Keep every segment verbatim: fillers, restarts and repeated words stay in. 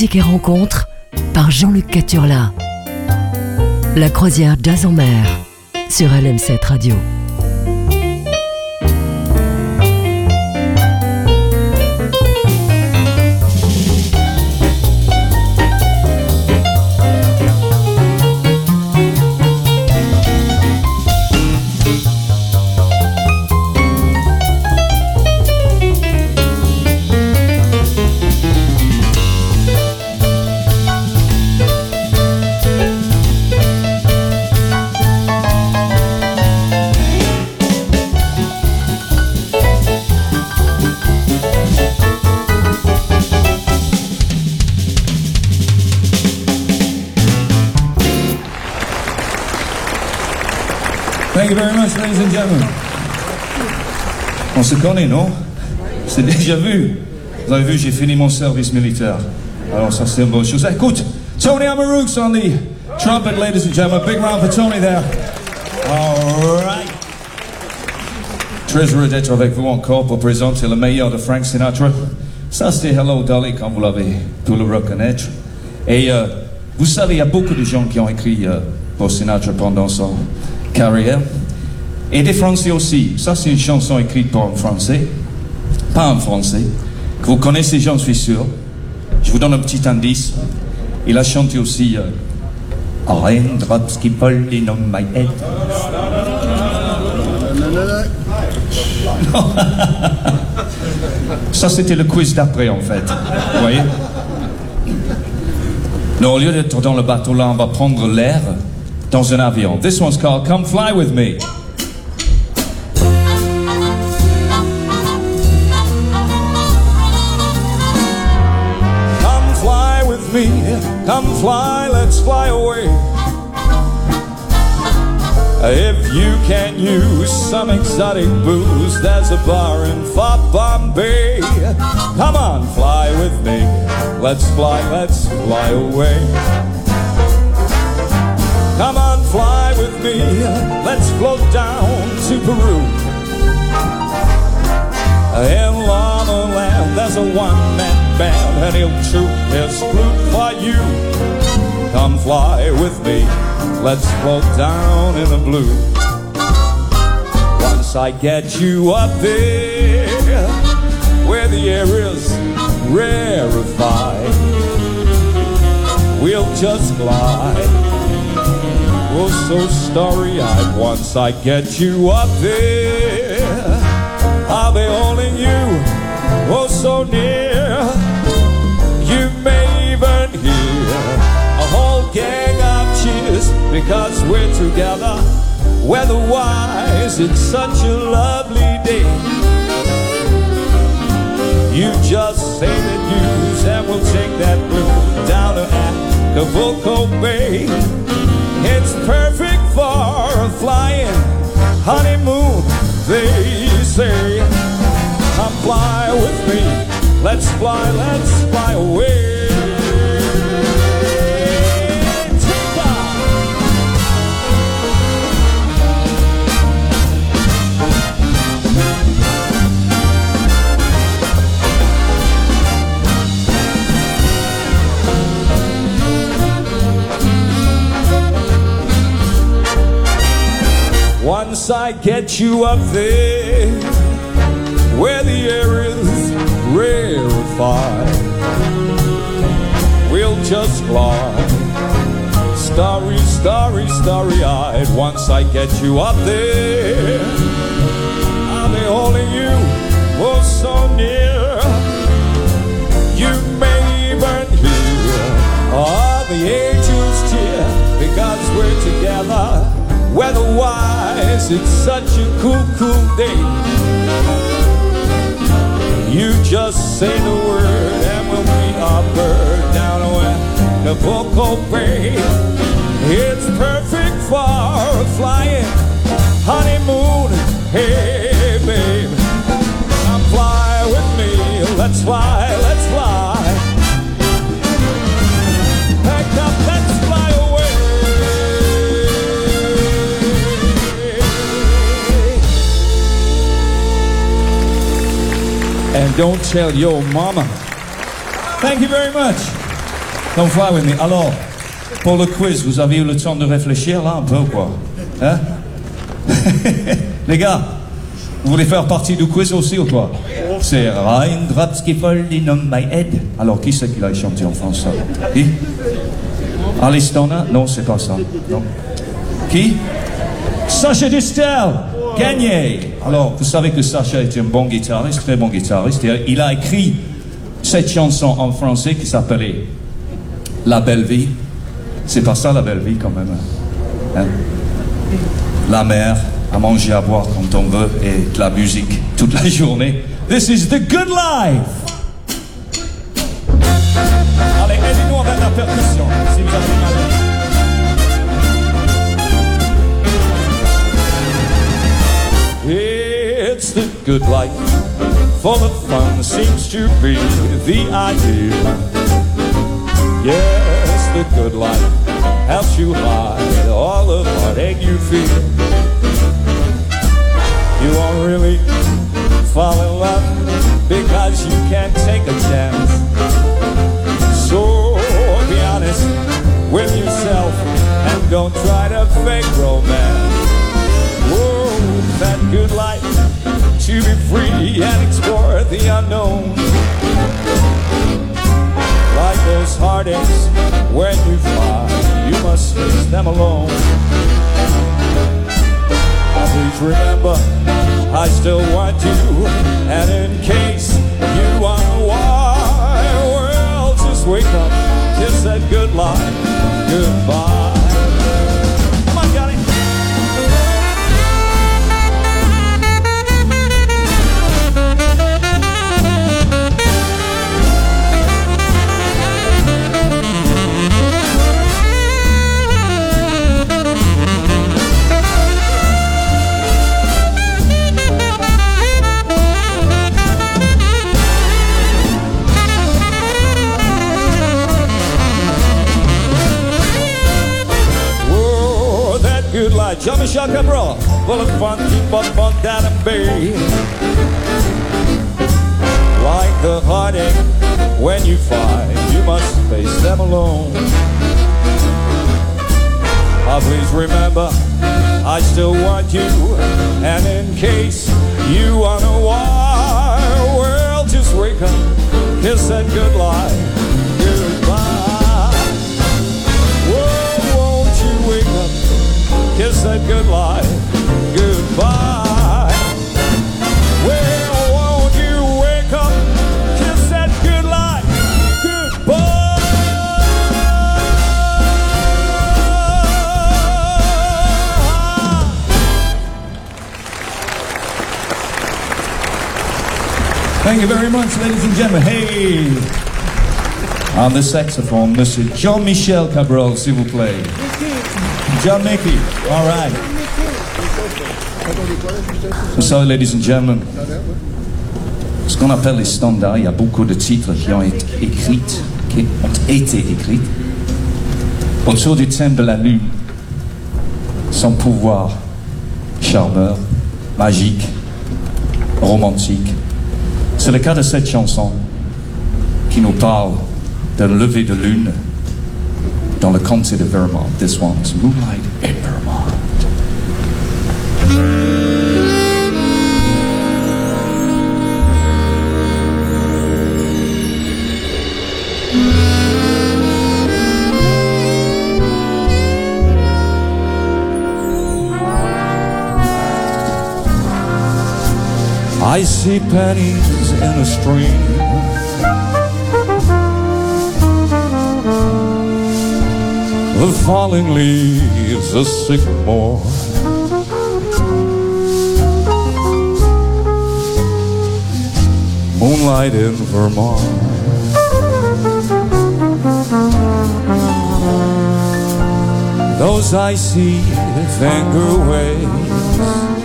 Musique et rencontres par Jean-Luc Caturla. La croisière Jazz en mer sur L M sept Radio. Thank you very much, ladies and gentlemen. On se connaît, non? C'est déjà vu. Vous avez vu, j'ai fini mon service militaire. Alors ça, c'est une bonne chose. Écoute, Tony Amarooks on the trumpet, ladies and gentlemen. Big round for Tony there. All right. Très heureux d'être avec vous encore pour présenter le meilleur de Frank Sinatra. Ça, c'est Hello Dolly, comme vous l'avez pu le reconnaître. Et euh, vous savez, il y a beaucoup de gens qui ont écrit euh, pour Sinatra pendant son carrière, et des Français aussi. Ça, c'est une chanson écrite par un Français, pas un Français, que vous connaissez, j'en suis sûr. Je vous donne un petit indice. Il a chanté aussi euh, Raindrops keep falling on my head. Ça, c'était le quiz d'après, en fait. Vous voyez? Non, au lieu d'être dans le bateau là, on va prendre l'air dans un avion. This one's called Come Fly With Me. Come fly with me, come fly, let's fly away. If you can use some exotic booze, there's a bar in Far Bombay. Come on, fly with me, let's fly, let's fly away. Come on, fly with me, let's float down to Peru. In Llama Land, there's a one-man band, and he'll troop his flute for you. Come fly with me, let's float down in the blue. Once I get you up there, where the air is rarefied, we'll just glide. Oh, so starry-eyed. Once I get you up there, I'll be holding you, oh, so near. You may even hear a whole gang of cheers, because we're together, weather-wise, it's such a lovely day. You just say the news, and we'll take that blue down to Acapulco Bay. It's perfect for a flying honeymoon, they say. Come fly with me, let's fly, let's fly away. Take off. Once I get you up there, where the air is rarefied, we'll just glide, starry, starry, starry-eyed. Once I get you up there, I'll be holding you, oh, so near. You may even hear all the angels cheer, because we're together, weather-wise, it's such a cool, cool day. You just say the word, and we'll meet our bird down at Acapulco Bay. It's perfect for a flying honeymoon. Hey, babe, come fly with me. Let's fly, let's fly. Pack up, let's fly away. And don't tell your mama. Thank you very much. Don't fly with me. Alors, pour le quiz, vous avez eu le temps de réfléchir là un peu ou quoi? Hein? Les gars, vous voulez faire partie du quiz aussi ou quoi? C'est Raindrops qui falling on my head. Alors, qui c'est qui l'a chanté en France ça? Qui? Alice Donna? Non, c'est pas ça. Non. Qui? Sacha Distel! Gagné! Alors, vous savez que Sacha est un bon guitariste, très bon guitariste. Il a écrit cette chanson en français qui s'appelait La Belle Vie. C'est pas ça la belle vie quand même. Hein? La mer, à manger, à boire quand on veut et de la musique toute la journée. This is the good life! Allez, aidez-nous avec la percussion, si vous avez mal. It's the good life, full of fun seems to be the idea. Yes, the good life helps you hide all the heartache you feel. You won't really fall in love because you can't take a chance. So be honest with yourself and don't try to fake romance. Whoa, that good life, to be free and explore the unknown. Like those heartaches, when you fly, you must face them alone. Now please remember, I still want you, and in case you wonder why, well, just wake up, kiss that good life, goodbye. Come on, Johnny. Jean-Michel Cabral, full of fun, keep up on that and bay. Like the heartache, when you find you must face them alone. Oh, please remember, I still want you, and in case you wonder why, well, just wake up, kiss that good life, goodbye. Whoa, won't you wake up? Kiss that good life, goodbye. Well, won't you wake up, kiss that good life, goodbye. Thank you very much, ladies and gentlemen. Hey, on the saxophone, Monsieur Jean-Michel Cabral, s'il vous plaît. John Mickey, all right. Vous savez, ladies and gentlemen, ce qu'on appelle les standards, il y a beaucoup de titres qui ont été écrits, qui ont été écrits autour du thème de la lune, son pouvoir charmeur, magique, romantique. C'est le cas de cette chanson qui nous parle d'un lever de lune dans le comté de Vermont. This one is Moonlight in Vermont. I see pennies in a stream, the falling leaves, a sycamore. Moonlight in Vermont. Those icy finger waves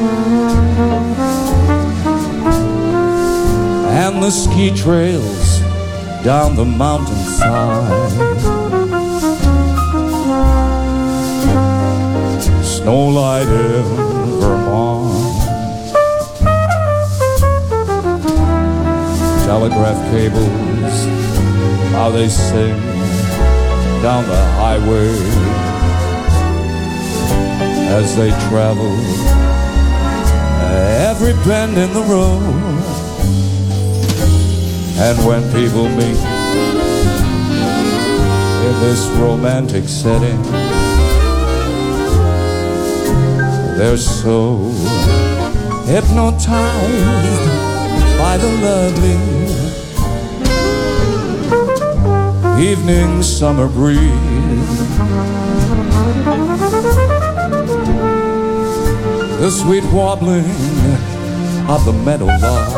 and the ski trails down the mountainside. Snowlight in Vermont. Telegraph cables, how they sing down the highway as they travel every bend in the road. And when people meet in this romantic setting, they're so hypnotized by the lovely evening summer breeze, the sweet wobbling of the meadowlark,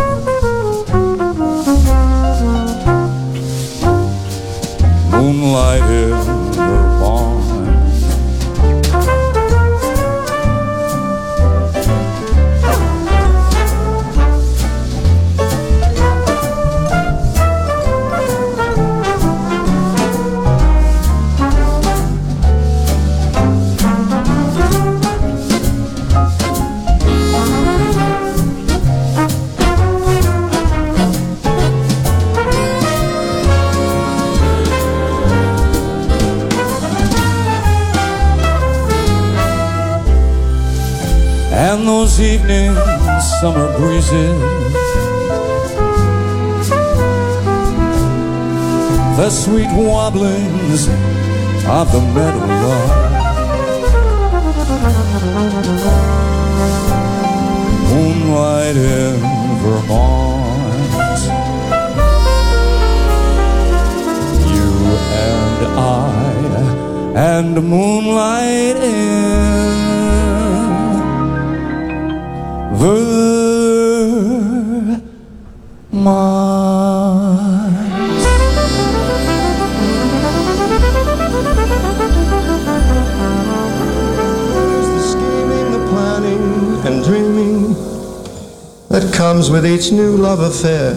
moonlight in Vermont. And those evening summer breezes, the sweet wobblings of the meadowlark, moonlight in Vermont, you and I, and moonlight in Vermont. There's the scheming, the planning and dreaming that comes with each new love affair.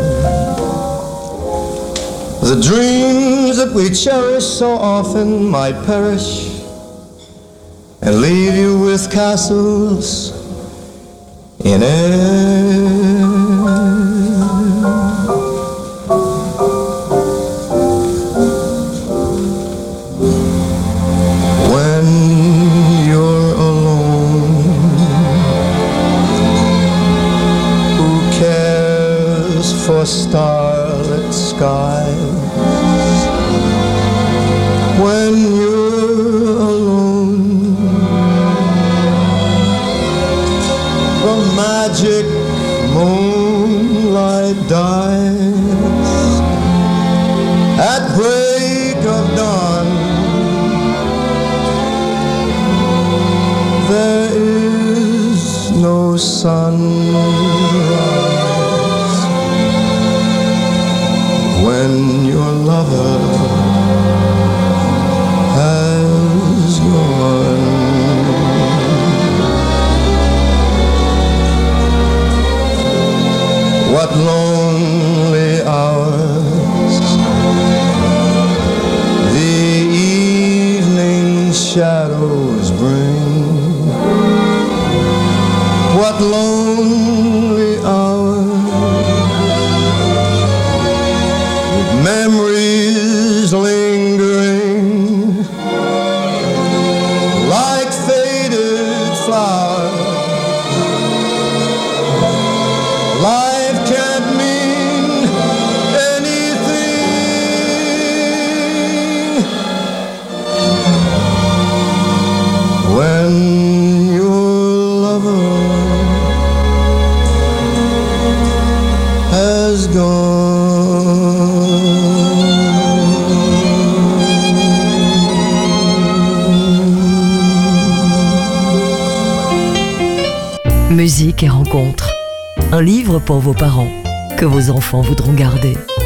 The dreams that we cherish so often might perish and leave you with castles in air. When you're alone, who cares for starlit skies? When you're alone, the magic moonlight dies at break of dawn. There is no sunrise when your lover has gone. What lonely hours the evening shadows bring. What lonely hours with memories lingering like faded flowers. Life can't mean anything when your lover has gone. Musique et rencontres. Un livre pour vos parents, que vos enfants voudront garder.